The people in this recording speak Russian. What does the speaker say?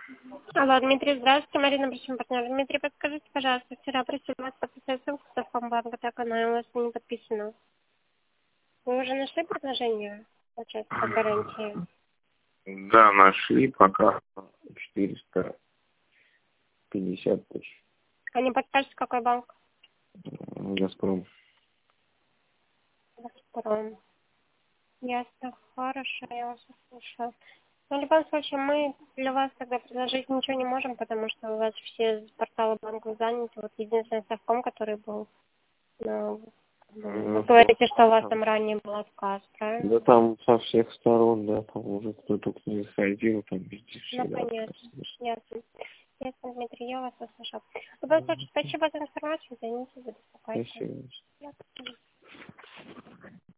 Алло, Дмитрий, здравствуйте, Марина, причем партнер. Дмитрий, подскажите, пожалуйста, вчера просила вас подписать ссылку с Совкомбанка, так она у вас не подписана. Вы уже нашли предложение, получается, по гарантии? Да, нашли пока 450 тысяч. А не подскажете, какой банк? Газпром. Газпром. Ясно, хорошо, я вас услышала. Но в любом случае, мы для вас тогда предложить ничего не можем, потому что у вас все порталы банков заняты. Вот единственный Совком, который был, ну, вы говорите, что у вас там ранее был отказ, правильно? Да там со всех сторон, да, там уже кто только не заходил, там везде Ну, всегда понятно. отказ. Ясно. Ясно, Дмитрий, я вас услышал. В любом случае, спасибо за информацию, извините за беспокойство. Спасибо. Ясно.